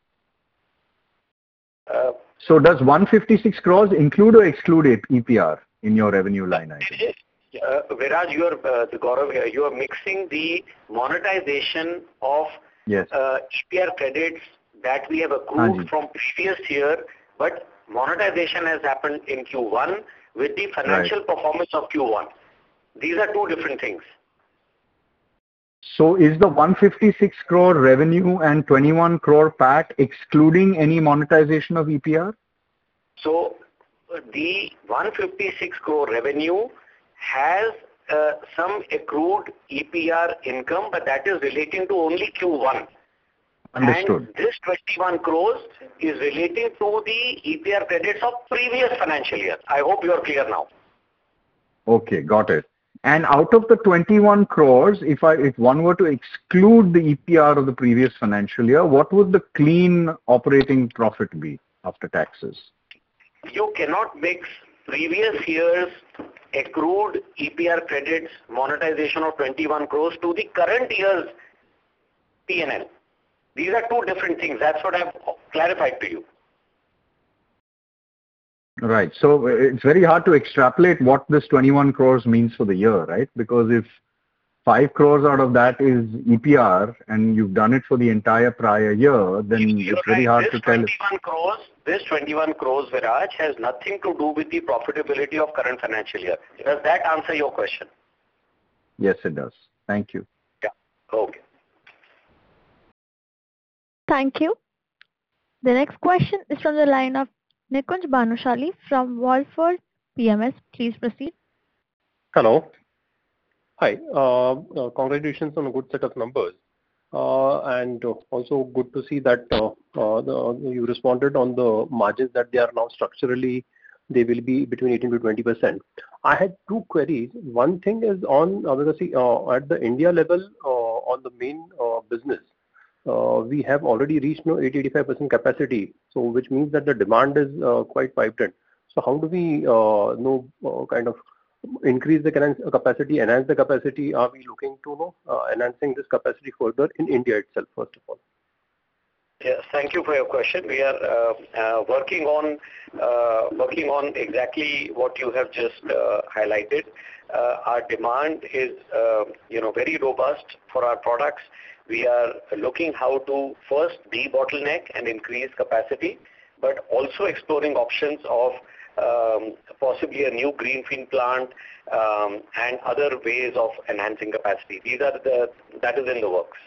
uh, so does one hundred fifty-six crores include or exclude E P R in your revenue line item? Uh, Viraj, you are, uh, the Gaurav here, you are mixing the monetization of yes. uh, E P R credits that we have accrued Anji. from previous year, but monetization has happened in Q one with the financial right. performance of Q one. These are two different things. So is the one hundred fifty-six crore revenue and twenty-one crore P A T excluding any monetization of E P R? So the one hundred fifty-six crore revenue has uh, some accrued E P R income, but that is relating to only Q one. Understood. And this twenty-one crores is relating to the E P R credits of previous financial year. I hope you are clear now. Okay, got it. And out of the twenty-one crores, if I if one were to exclude the E P R of the previous financial year, what would the clean operating profit be after taxes? You cannot mix previous year's accrued E P R credits monetization of twenty-one crores to the current year's P and L. These are two different things. That's what I've clarified to you. Right. So it's very hard to extrapolate what this twenty-one crores means for the year, right? Because if five crores out of that is E P R and you've done it for the entire prior year, then You're it's very right. hard This to tell. twenty-one crores, this twenty-one crores, Viraj, has nothing to do with the profitability of current financial year. Does that answer your question? Yes, it does. Thank you. Yeah. Okay. Thank you. The next question is from the line of Nikunj Bhanushali from Walford P M S. Please proceed. Hello. Hi. Uh, uh, congratulations on a good set of numbers. Uh, and uh, also good to see that uh, uh, the, you responded on the margins that they are now structurally, they will be between eighteen to twenty percent. I had two queries. One thing is on, uh, because, see, uh, at the India level, uh, on the main uh, business, Uh, we have already reached no eighty to eighty-five percent capacity, so which means that the demand is uh, quite vibrant. So how do we uh, know uh, kind of increase the capacity, enhance the capacity? Are we looking to know uh, enhancing this capacity further in India itself, first of all? Yes, thank you for your question. We are uh, uh, working on uh, working on exactly what you have just uh, highlighted. Uh, our demand is uh, you know very robust for our products. We are looking how to first de-bottleneck and increase capacity, but also exploring options of um, possibly a new greenfield plant um, and other ways of enhancing capacity. These are the that is in the works.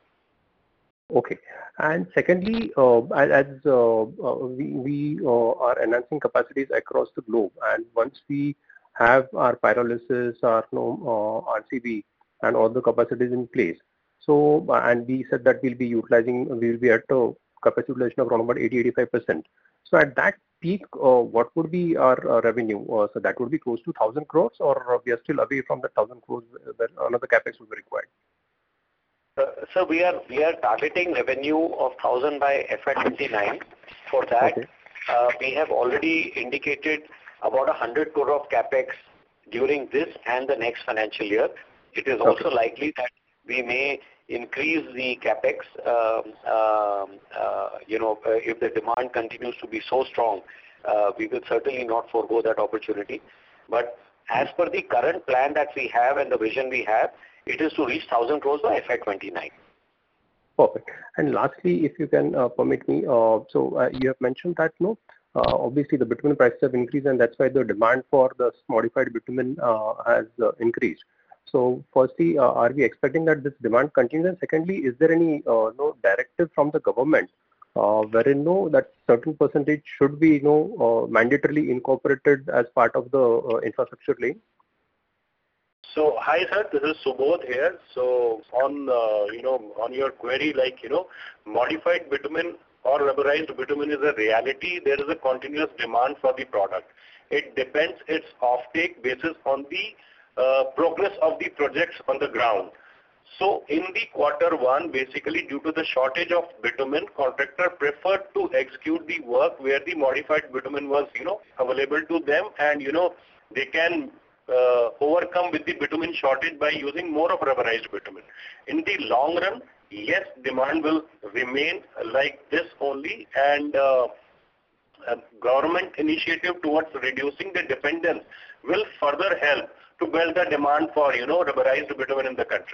Okay. And secondly, uh, as uh, uh, we, we uh, are enhancing capacities across the globe, and once we have our pyrolysis, our you know, uh, R C B, and all the capacities in place, so and we said that we'll be utilizing, we will be at a capacity utilization of around about eighty to eighty-five percent. So at that peak, uh, what would be our uh, revenue? Uh, so that would be close to one thousand crores, or we are still away from the one thousand crores where another capex would be required? Uh, so we are we are targeting revenue of one thousand by F Y twenty-nine. For that, okay. uh, we have already indicated about one hundred crore of capex during this and the next financial year. It is also okay. likely that we may increase the capex, um, um, uh, you know, uh, if the demand continues to be so strong, uh, we will certainly not forego that opportunity. But as per the current plan that we have and the vision we have, it is to reach one thousand crores by F Y twenty-nine. Perfect. And lastly, if you can uh, permit me, uh, so uh, you have mentioned that no, uh, obviously the bitumen prices have increased, and that's why the demand for the modified bitumen uh, has uh, increased. So firstly, uh, are we expecting that this demand continues? And secondly, is there any uh, no directive from the government uh, wherein no that certain percentage should be no uh, mandatorily incorporated as part of the uh, infrastructure lane? So hi sir, this is Subodh here. So on uh, you know on your query, like you know modified bitumen or rubberized bitumen is a reality. There is a continuous demand for the product. It depends its offtake basis on the Uh, progress of the projects on the ground. So in the quarter one, basically due to the shortage of bitumen, contractor preferred to execute the work where the modified bitumen was, you know, available to them, and you know they can uh, overcome with the bitumen shortage by using more of rubberized bitumen. In the long run, yes, demand will remain like this only, and uh, a government initiative towards reducing the dependence will further help to build the demand for, you know, rubberized bitumen in the country.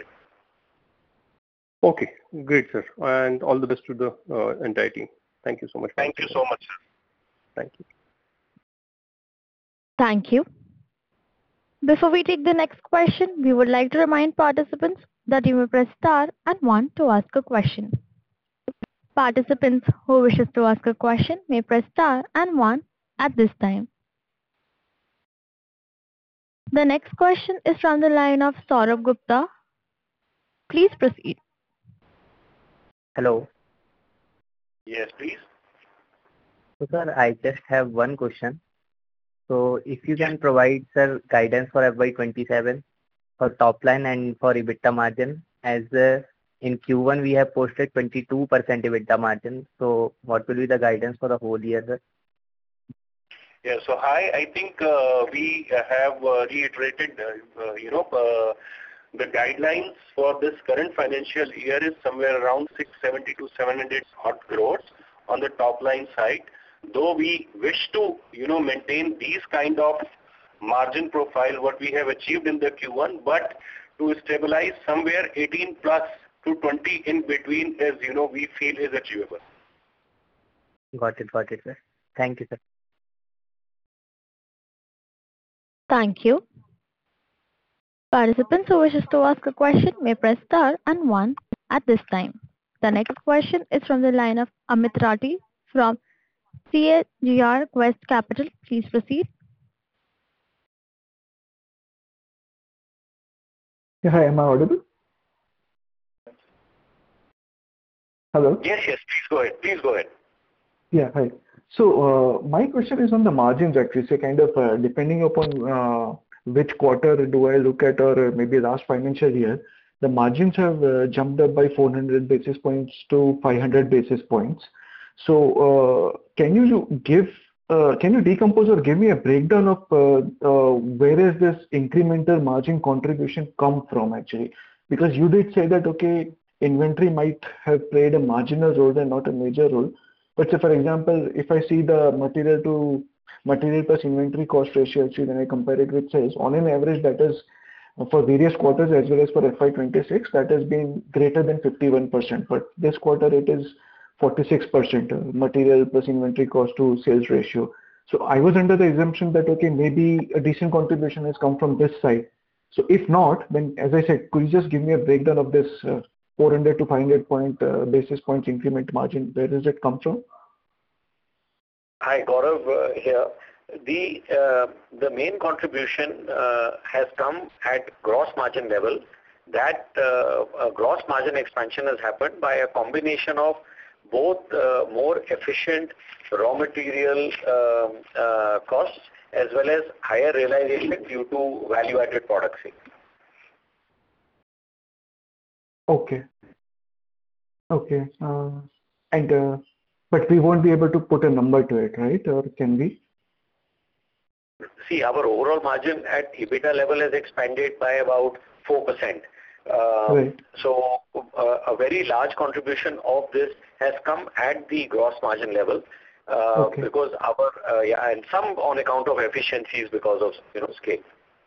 Okay, great, sir. And all the best to the uh, entire team. Thank you so much. Thank you so much, sir. Thank you. Thank you. Before we take the next question, we would like to remind participants that you may press star and one to ask a question. Participants who wishes to ask a question may press star and one at this time. The next question is from the line of Saurabh Gupta. Please proceed. Hello. Yes, please. So, sir, I just have one question. So, if you can provide, sir, guidance for F Y twenty-seven for top line and for EBITDA margin, as uh, in Q one we have posted twenty-two percent EBITDA margin. So, what will be the guidance for the whole year, sir? Yeah. So, hi, I think uh, we have uh, reiterated, uh, uh, you know, uh, the guidelines for this current financial year is somewhere around six seventy to seven hundred odd crores on the top line side. Though we wish to, you know, maintain these kind of margin profile what we have achieved in the Q one, but to stabilize somewhere eighteen plus to twenty in between is, you know, we feel is achievable. Got it, got it, sir. Thank you, sir. Thank you. Participants who wishes to ask a question may press star and one at this time. The next question is from the line of Amit Rathi from C A G R Quest Capital. Please proceed. Yeah, hi, am I audible? Hello? Yes, yes, please go ahead. Please go ahead. Yeah, hi. So, uh, my question is on the margins actually. So, kind of uh, depending upon uh, which quarter do I look at, or maybe last financial year, the margins have uh, jumped up by four hundred basis points to five hundred basis points. So, uh, can you give, uh, can you decompose or give me a breakdown of uh, uh, where is this incremental margin contribution come from actually? Because you did say that, okay, inventory might have played a marginal role and not a major role. But say, for example, if I see the material to material plus inventory cost ratio, actually, when I compare it with sales, on an average, that is for various quarters as well as for F Y twenty-six, that has been greater than fifty-one percent. But this quarter, it is forty-six percent uh, material plus inventory cost to sales ratio. So I was under the assumption that, okay, maybe a decent contribution has come from this side. So if not, then as I said, could you just give me a breakdown of this uh, four hundred to five hundred point uh, basis points increment margin? Where does it come from? Hi, Gaurav uh, here. The uh, the main contribution uh, has come at gross margin level. That uh, uh, gross margin expansion has happened by a combination of both uh, more efficient raw material um, uh, costs as well as higher realization due to value-added product sales. Okay. Okay. Uh, and uh, but we won't be able to put a number to it, right? Or can we? See, our overall margin at EBITDA level has expanded by about four percent. Uh, right. So uh, a very large contribution of this has come at the gross margin level uh, okay. because our uh, yeah, and some on account of efficiencies because of you know scale.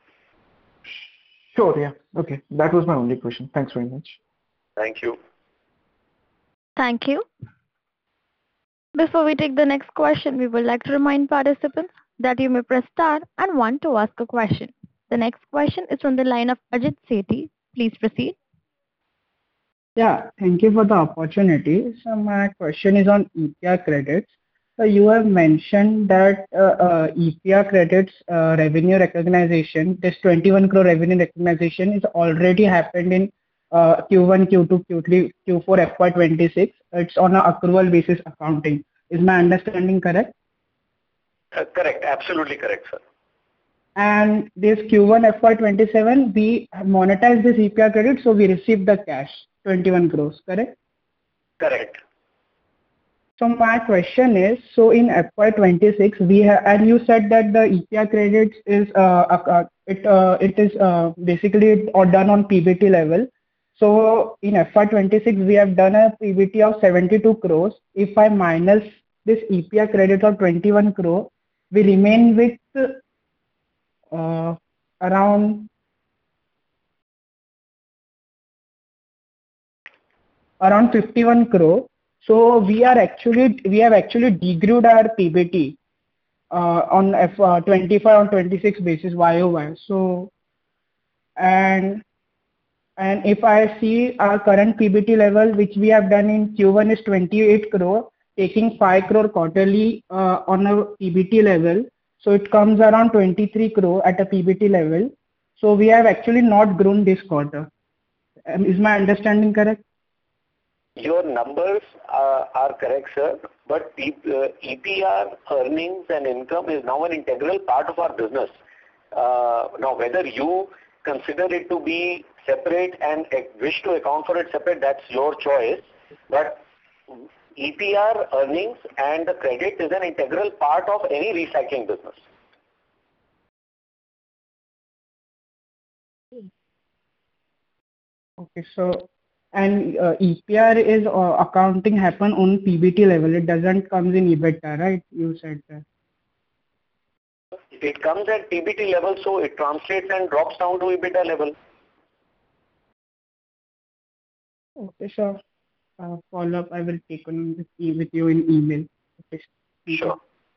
Sure. Yeah. Okay. That was my only question. Thanks very much. Thank you. Thank you. Before we take the next question, we would like to remind participants that you may press star and one to ask a question. The next question is from the line of Ajit Sethi. Please proceed. Yeah, thank you for the opportunity. So my question is on E P R credits. So you have mentioned that uh, uh, E P R credits uh, revenue recognition, this twenty-one crore revenue recognition is already happened in uh, Q one, Q two, Q three, Q four F Y twenty-six. It's on an accrual basis accounting. Is my understanding correct? Uh, correct. Absolutely correct, sir. And this Q one F Y twenty-seven, we monetize this E P R credit, so we receive the cash, twenty-one crores, correct? Correct. So my question is, so in F Y twenty-six, we have, and you said that the E P R credits is, uh, uh, it uh, it is uh, basically all done on P B T level. So in F Y twenty-six, we have done a P B T of seventy-two crores. If I minus this E P R credit of twenty-one crore, we remain with uh, around around fifty-one crore. So we are actually we have actually degrew our P B T. uh, on F uh, twenty-five on twenty-six basis Y O Y. So, and and if I see our current P B T level, which we have done in Q one is twenty-eight crore, taking five crore quarterly uh, on a P B T level, so it comes around twenty-three crore at a P B T level. So we have actually not grown this quarter. Um, is my understanding correct? Your numbers uh, are correct, sir, but P- uh, E P R earnings and income is now an integral part of our business. Uh, now, whether you consider it to be separate and uh, wish to account for it separate, that's your choice. But E P R earnings and the credit is an integral part of any recycling business. Okay, so and uh, E P R is uh, accounting happen on P B T level. It doesn't comes in EBITDA, right? You said that. It comes at P B T level, so it translates and drops down to EBITDA level. Okay, sure. Uh, follow up, I will take on with, e- with you in email. Okay. Sure.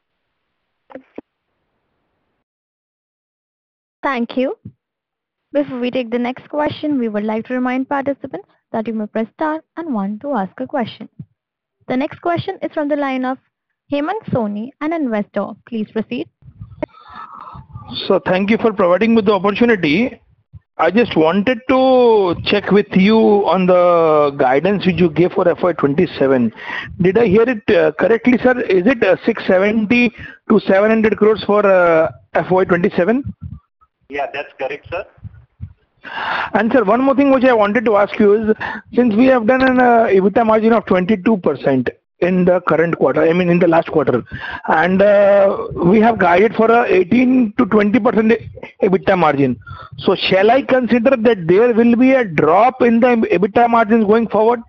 Thank you. Before we take the next question, we would like to remind participants that you may press star and one to ask a question. The next question is from the line of Hemant Soni, an investor. Please proceed. So thank you for providing me the opportunity. I just wanted to check with you on the guidance which you gave for F Y twenty-seven. Did I hear it uh, correctly, sir? Is it uh, six seventy to seven hundred crores for uh, F Y twenty-seven? Yeah, that's correct, sir. And sir, one more thing which I wanted to ask you is, since we have done an uh, EBITDA margin of twenty-two percent in the current quarter, I mean in the last quarter, and uh, we have guided for a eighteen to twenty percent EBITDA margin. So shall I consider that there will be a drop in the EBITDA margins going forward?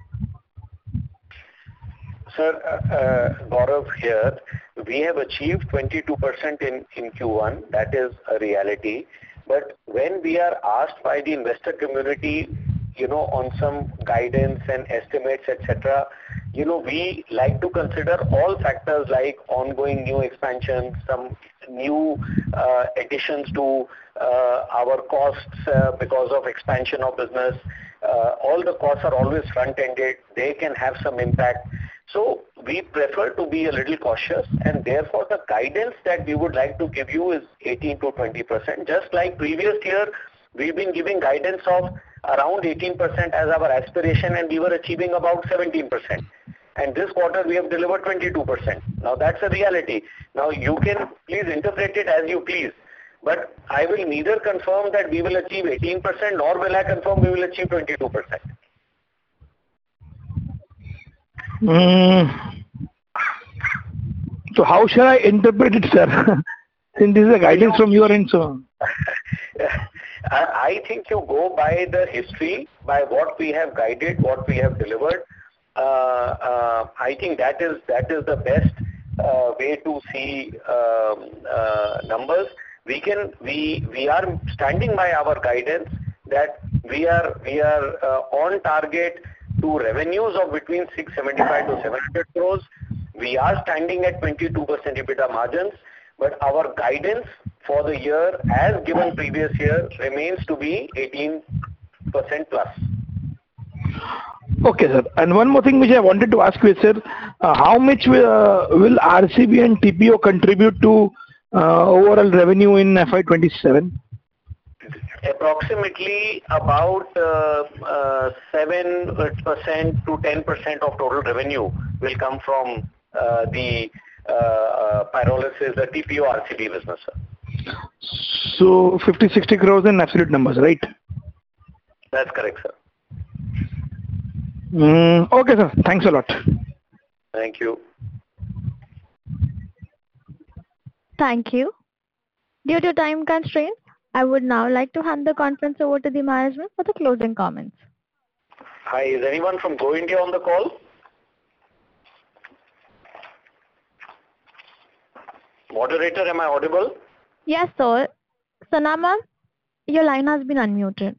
Sir, uh, uh, Gaurav here. We have achieved twenty-two percent in, in Q one. That is a reality. But when we are asked by the investor community, you know, on some guidance and estimates, et cetera, you know, we like to consider all factors like ongoing new expansion, some new uh, additions to uh, our costs uh, because of expansion of business. Uh, all the costs are always front-ended. They can have some impact. So we prefer to be a little cautious, and therefore the guidance that we would like to give you is eighteen to twenty percent. Just like previous year, we've been giving guidance of around eighteen percent as our aspiration, and we were achieving about seventeen percent. And this quarter we have delivered twenty-two percent. Now that's a reality. Now you can please interpret it as you please. But I will neither confirm that we will achieve eighteen percent nor will I confirm we will achieve twenty-two percent. Mm. So how shall I interpret it, sir? Since this is a guidance from your end, so. I think you go by the history, by what we have guided, what we have delivered. Uh, uh, I think that is that is the best uh, way to see um, uh, numbers. We can we we are standing by our guidance that we are we are uh, on target to revenues of between six seventy-five to seven hundred crores. We are standing at twenty-two percent EBITDA margins, but our guidance for the year, as given previous year, remains to be eighteen percent plus. Okay, sir. And one more thing which I wanted to ask you, sir, uh, how much will, uh, will R C B and T P O contribute to uh, overall revenue in F Y twenty-seven? Approximately about uh, uh, seven percent to ten percent of total revenue will come from uh, the uh, uh, pyrolysis, the T P O R C B business, sir. So fifty, sixty crores in absolute numbers, right? That's correct, sir. Mm, okay, sir. Thanks a lot. Thank you. Thank you. Due to time constraints, I would now like to hand the conference over to the management for the closing comments. Hi, is anyone from Go India on the call? Moderator, am I audible? Yes, sir. Sana ma'am, your line has been unmuted.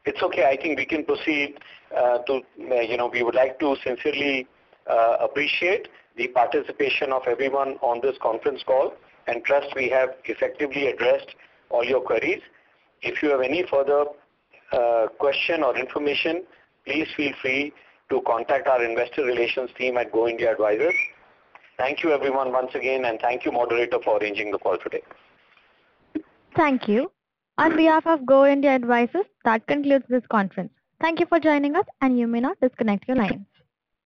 it's okay. I think we can proceed uh, to, uh, you know, we would like to sincerely uh, appreciate the participation of everyone on this conference call and trust we have effectively addressed all your queries. If you have any further uh, question or information, please feel free to contact our investor relations team at Go India Advisors. Thank you everyone once again, and thank you moderator for arranging the call today. Thank you. On behalf of Go India Advisors, that concludes this conference. Thank you for joining us, and you may now disconnect your line.